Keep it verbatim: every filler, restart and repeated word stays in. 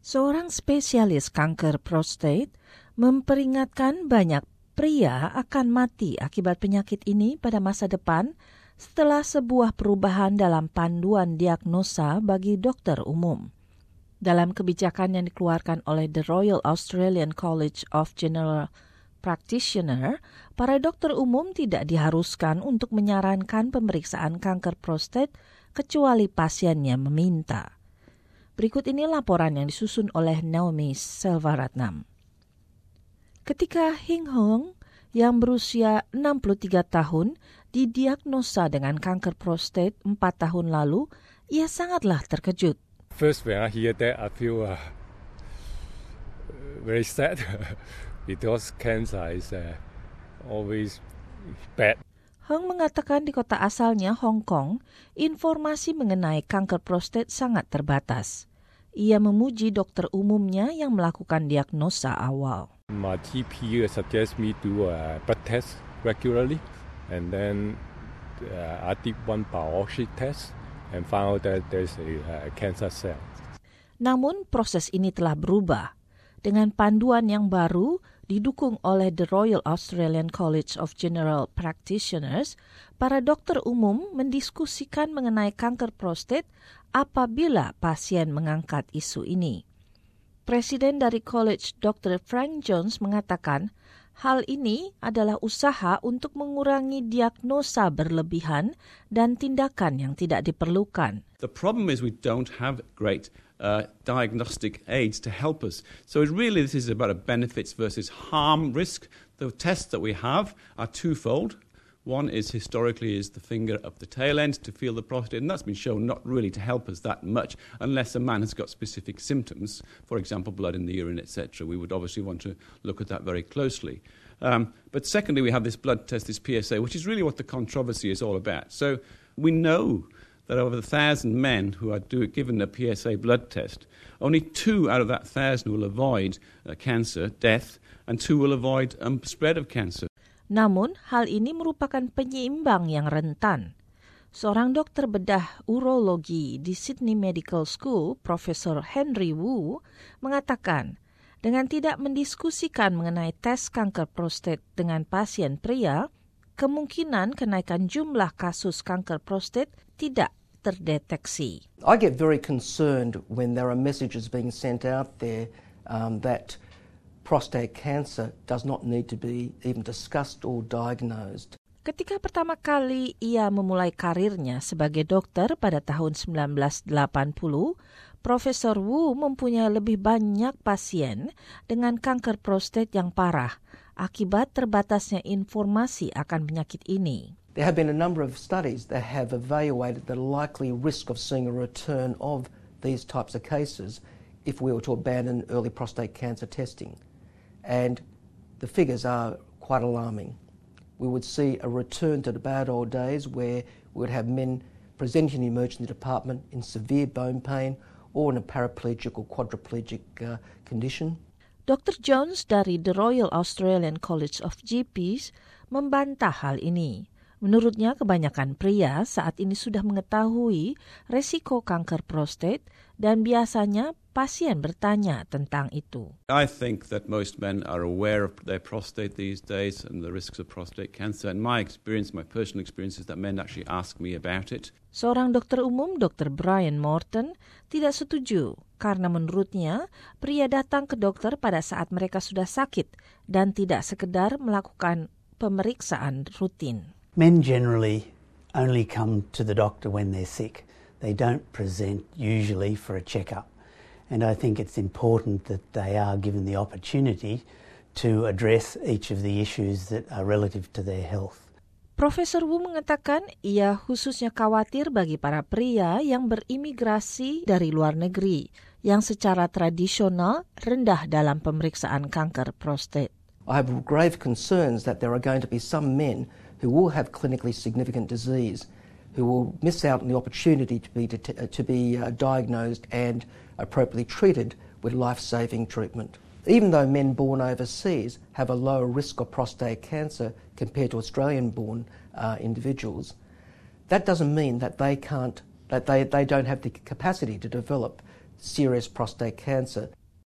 Seorang spesialis kanker prostat memperingatkan banyak pria akan mati akibat penyakit ini pada masa depan setelah sebuah perubahan dalam panduan diagnosa bagi dokter umum. Dalam kebijakan yang dikeluarkan oleh The Royal Australian College of General Practitioners, para dokter umum tidak diharuskan untuk menyarankan pemeriksaan kanker prostat kecuali pasiennya meminta. Berikut ini laporan yang disusun oleh Naomi Selvaratnam. Ketika Hing Hong yang berusia enam puluh tiga tahun didiagnosa dengan kanker prostat empat tahun lalu, ia sangatlah terkejut. First when I hear that, I feel uh, very sad because cancer is uh, always bad. Hong mengatakan di kota asalnya, Hong Kong, informasi mengenai kanker prostat sangat terbatas. Ia memuji dokter umumnya yang melakukan diagnosa awal. My T P suggests me to uh, blood test regularly, and then uh, I did one biopsy test and found that there's a uh, cancer cell. Namun proses ini telah berubah. Dengan panduan yang baru, didukung oleh The Royal Australian College of General Practitioners, para dokter umum mendiskusikan mengenai kanker prostat apabila pasien mengangkat isu ini. Presiden dari College, dokter Frank Jones, mengatakan hal ini adalah usaha untuk mengurangi diagnosa berlebihan dan tindakan yang tidak diperlukan. The problem is we don't have great uh, diagnostic aids to help us. So it really this is about a benefits versus harm risk. The tests that we have are twofold. One is historically is the finger up the tail end to feel the prostate, and that's been shown not really to help us that much unless a man has got specific symptoms, for example, blood in the urine, et cetera. We would obviously want to look at that very closely. Um, but secondly, we have this blood test, this P S A, which is really what the controversy is all about. So we know that over a thousand men who are do, given a P S A blood test, only two out of that thousand will avoid uh, cancer, death, and two will avoid um, spread of cancer. Namun, hal ini merupakan penyeimbang yang rentan. Seorang dokter bedah urologi di Sydney Medical School, Profesor Henry Wu, mengatakan, dengan tidak mendiskusikan mengenai tes kanker prostat dengan pasien pria, kemungkinan kenaikan jumlah kasus kanker prostat tidak terdeteksi. I get very concerned when there are messages being sent out there um, that prostate cancer does not need to be even discussed or diagnosed. Ketika pertama kali ia memulai karirnya sebagai dokter pada tahun sembilan belas delapan puluh, Profesor Wu mempunyai lebih banyak pasien dengan kanker prostat yang parah akibat terbatasnya informasi akan penyakit ini. There have been a number of studies that have evaluated the likely risk of seeing a return of these types of cases if we were to abandon early prostate cancer testing. And the figures are quite alarming. We would see a return to the bad old days where we would have men presenting in the emergency department in severe bone pain or in a paraplegic or quadriplegic uh, condition. dokter Jones dari The Royal Australian College of G Ps membantah hal ini. Menurutnya, kebanyakan pria saat ini sudah mengetahui resiko kanker prostat dan biasanya pasien bertanya tentang itu. I think that most men are aware of their prostate these days and the risks of prostate cancer. And my experience, my personal experience is that men actually ask me about it. Seorang dokter umum, dokter Brian Morton, tidak setuju karena menurutnya pria datang ke dokter pada saat mereka sudah sakit dan tidak sekedar melakukan pemeriksaan rutin. Men generally only come to the doctor when they're sick. They don't present usually for a checkup. And I think it's important that they are given the opportunity to address each of the issues that are relative to their health. Profesor Wu mengatakan ia khususnya khawatir bagi para pria yang berimigrasi dari luar negeri yang secara tradisional rendah dalam pemeriksaan kanker prostat. I have grave concerns that there are going to be some men who will have clinically significant disease, who will miss out on the opportunity to be, det- to be uh, diagnosed and appropriately treated with life-saving treatment. Even though men born overseas have a lower risk of prostate cancer compared to Australian-born uh, individuals, that doesn't mean that they can't, that they, they don't have the capacity to develop serious prostate cancer.